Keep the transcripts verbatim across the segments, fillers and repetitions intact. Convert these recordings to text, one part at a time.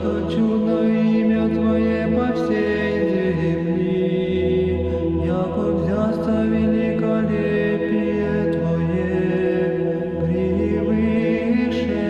что чудно имя Твое по всей земли, яко взяться великолепие Твое превыше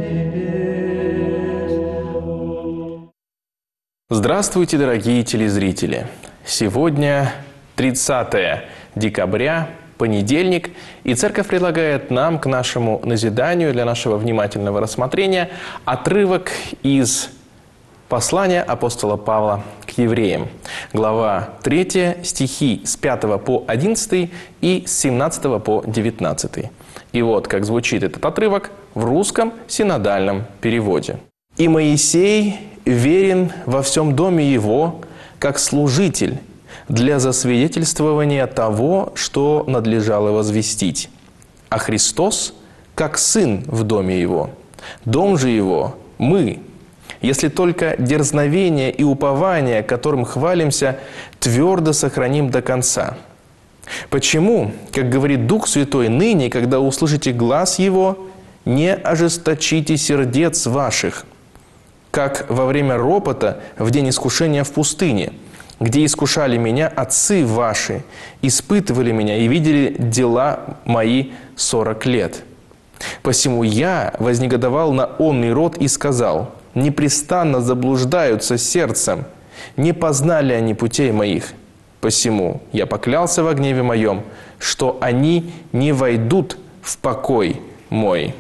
небес. Здравствуйте, дорогие телезрители! Сегодня тридцатое декабря, понедельник, и Церковь предлагает нам к нашему назиданию, для нашего внимательного рассмотрения, отрывок из послания апостола Павла к евреям. Глава третья, стихи с пятого по одиннадцатый и с семнадцатого по девятнадцатый. И вот как звучит этот отрывок в русском синодальном переводе. «И Моисей верен во всем доме его, как служитель, для засвидетельствования того, что надлежало возвестить, а Христос, как Сын в доме Его. Дом же Его – мы, если только дерзновение и упование, которым хвалимся, твердо сохраним до конца. Почему, как говорит Дух Святой, ныне, когда услышите глас Его, не ожесточите сердец ваших, как во время ропота в день искушения в пустыне, где искушали меня отцы ваши, испытывали меня и видели дела мои сорок лет. Посему я вознегодовал на онный род и сказал: непрестанно заблуждаются сердцем, не познали они путей моих. Посему я поклялся во гневе моем, что они не войдут в покой мой».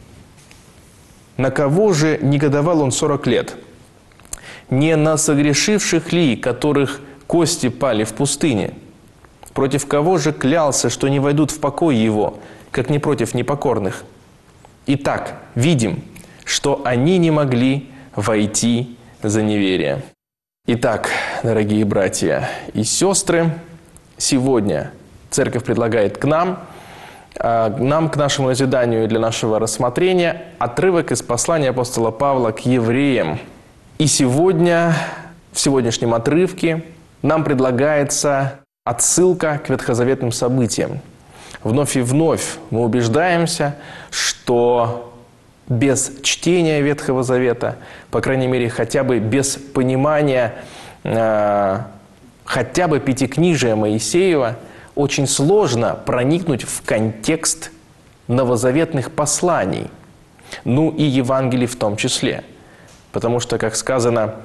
На кого же негодовал он сорок лет? Не на согрешивших ли, которых кости пали в пустыне? Против кого же клялся, что не войдут в покой его, как не против непокорных? Итак, видим, что они не могли войти за неверие. Итак, дорогие братья и сестры, сегодня Церковь предлагает к нам, нам, к нашему назиданию и для нашего рассмотрения, отрывок из послания апостола Павла к евреям. И сегодня, в сегодняшнем отрывке, нам предлагается отсылка к ветхозаветным событиям. Вновь и вновь мы убеждаемся, что без чтения Ветхого Завета, по крайней мере, хотя бы без понимания э, хотя бы Пятикнижия Моисеева, очень сложно проникнуть в контекст новозаветных посланий, ну и Евангелий в том числе. Потому что, как сказано,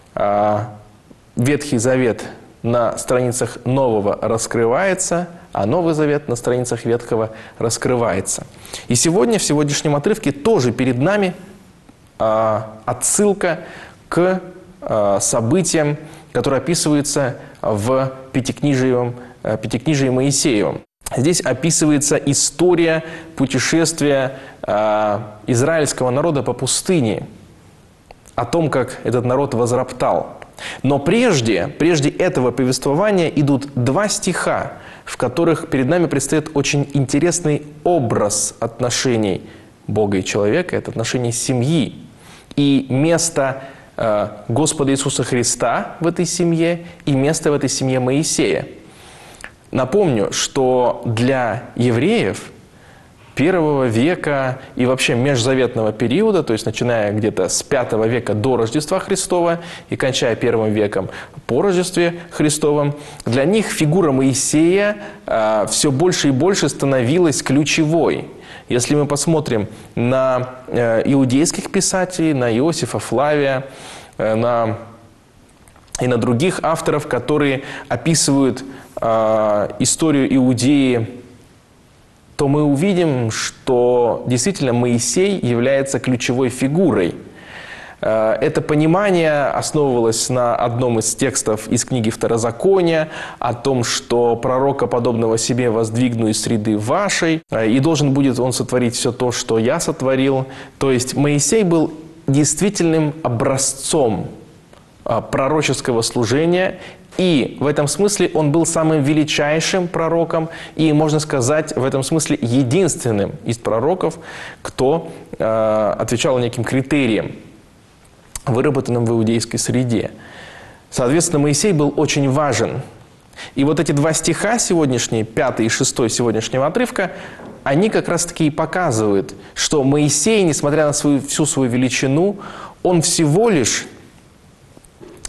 Ветхий Завет на страницах Нового раскрывается, а Новый Завет на страницах Ветхого раскрывается. И сегодня, в сегодняшнем отрывке, тоже перед нами отсылка к событиям, которые описываются в Пятикнижии, Пятикнижии Моисеевом. Здесь описывается история путешествия израильского народа по пустыне, о том, как этот народ возроптал. Но прежде, прежде этого повествования идут два стиха, в которых перед нами предстоит очень интересный образ отношений Бога и человека, это отношения семьи. И место э, Господа Иисуса Христа в этой семье, и место в этой семье Моисея. Напомню, что для евреев первого века и вообще межзаветного периода, то есть начиная где-то с пятого века до Рождества Христова и кончая первым веком по Рождестве Христовом, для них фигура Моисея э, все больше и больше становилась ключевой. Если мы посмотрим на э, иудейских писателей, на Иосифа Флавия, э, на, и на других авторов, которые описывают э, историю Иудеи, то мы увидим, что действительно Моисей является ключевой фигурой. Это понимание основывалось на одном из текстов из книги Второзакония о том, что пророка, подобного себе, воздвигну из среды вашей, и должен будет он сотворить все то, что я сотворил. То есть Моисей был действительным образцом пророческого служения. И в этом смысле он был самым величайшим пророком и, можно сказать, в этом смысле единственным из пророков, кто э, отвечал неким критериям, выработанным в иудейской среде. Соответственно, Моисей был очень важен. И вот эти два стиха сегодняшние, пятый и шестой сегодняшнего отрывка, они как раз-таки и показывают, что Моисей, несмотря на свою, всю свою величину, он всего лишь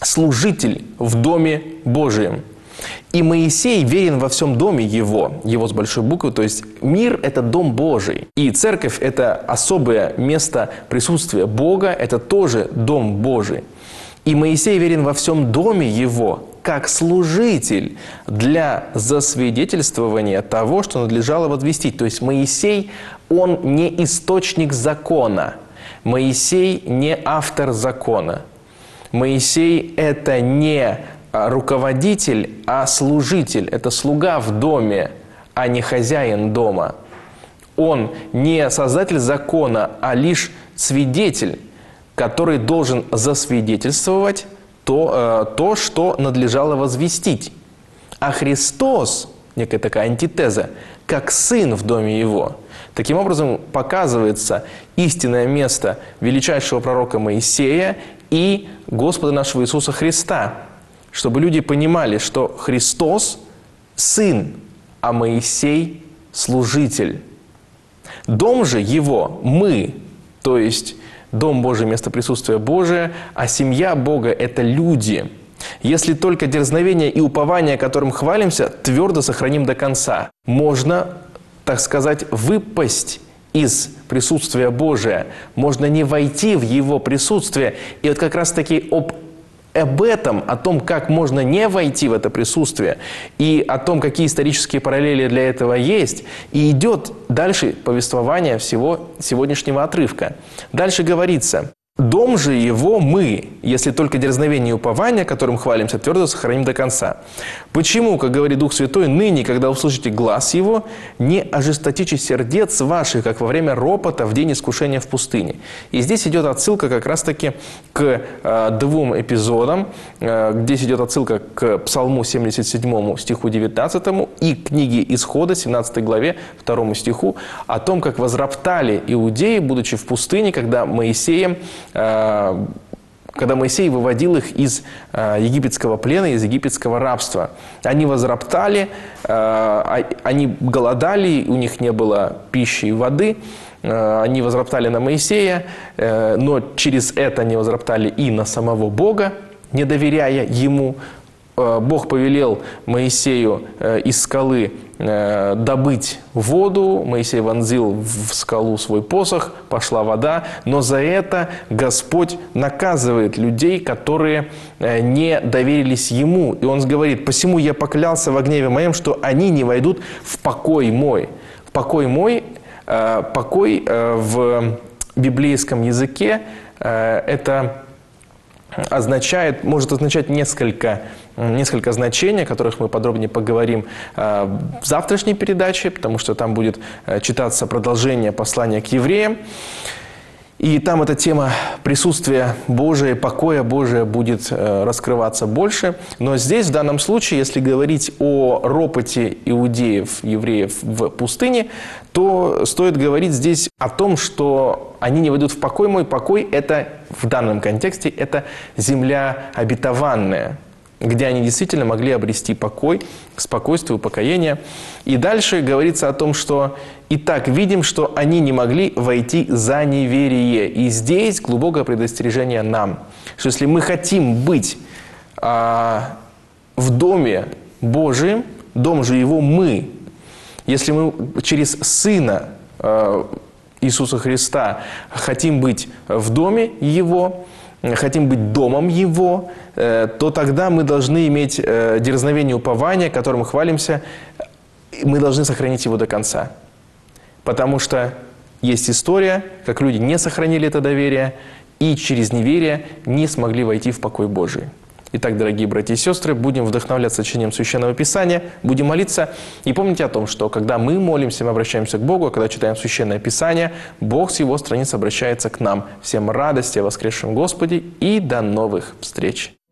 служитель в Доме Божием. И Моисей верен во всем доме его, его с большой буквы, то есть мир – это дом Божий. И церковь – это особое место присутствия Бога, это тоже дом Божий. И Моисей верен во всем доме его, как служитель для засвидетельствования того, что надлежало возвестить. То есть Моисей, он не источник закона, Моисей не автор закона. Моисей – это не руководитель, а служитель. Это слуга в доме, а не хозяин дома. Он не создатель закона, а лишь свидетель, который должен засвидетельствовать то, то, что надлежало возвестить. А Христос, некая такая антитеза, как сын в доме его. Таким образом, показывается истинное место величайшего пророка Моисея и Господа нашего Иисуса Христа, чтобы люди понимали, что Христос – сын, а Моисей – служитель. Дом же его – мы, то есть Дом Божий – место присутствия Божия, а семья Бога – это люди. Если только дерзновение и упование, которым хвалимся, твердо сохраним до конца, можно, так сказать, выпасть из присутствия Божия, можно не войти в Его присутствие. И вот как раз-таки об Об этом, о том, как можно не войти в это присутствие, и о том, какие исторические параллели для этого есть, и идет дальше повествование всего сегодняшнего отрывка. Дальше говорится: «Дом же его мы, если только дерзновение и упование, которым хвалимся, твердо сохраним до конца. Почему, как говорит Дух Святой, ныне, когда услышите глас его, не ожесточите сердец ваших, как во время ропота в день искушения в пустыне». И здесь идет отсылка как раз-таки к э, двум эпизодам. Э, здесь идет отсылка к Псалму семьдесят седьмому стиху девятнадцатому и книге Исхода, семнадцатой главе, второму стиху, о том, как возроптали иудеи, будучи в пустыне, когда Моисеем когда Моисей выводил их из египетского плена, из египетского рабства. Они возроптали, они голодали, у них не было пищи и воды, они возроптали на Моисея, но через это они возроптали и на самого Бога, не доверяя Ему. Бог повелел Моисею из скалы добыть воду. Моисей вонзил в скалу свой посох, пошла вода. Но за это Господь наказывает людей, которые не доверились Ему. И Он говорит: «Посему я поклялся во гневе моем, что они не войдут в покой мой». В покой мой, покой в библейском языке это означает, может означать несколько, несколько значений, о которых мы подробнее поговорим в завтрашней передаче, потому что там будет читаться продолжение послания к евреям. И там эта тема присутствия Божия, покоя Божия будет раскрываться больше. Но здесь, в данном случае, если говорить о ропоте иудеев, евреев в пустыне, то стоит говорить здесь о том, что они не войдут в покой мой. Покой – это, в данном контексте, это земля обетованная, где они действительно могли обрести покой, спокойствие, упокоение. И дальше говорится о том, что «Итак, видим, что они не могли войти за неверие». И здесь глубокое предостережение нам, что если мы хотим быть а, в Доме Божием, дом же его мы, если мы через Сына а, Иисуса Христа хотим быть в Доме Его, хотим быть домом Его, то тогда мы должны иметь дерзновение упования, которым хвалимся, мы должны сохранить его до конца. Потому что есть история, как люди не сохранили это доверие и через неверие не смогли войти в покой Божий. Итак, дорогие братья и сестры, будем вдохновляться чтением Священного Писания, будем молиться. И помните о том, что когда мы молимся, мы обращаемся к Богу, а когда читаем Священное Писание, Бог с Его страниц обращается к нам. Всем радости о воскресшем Господе и до новых встреч!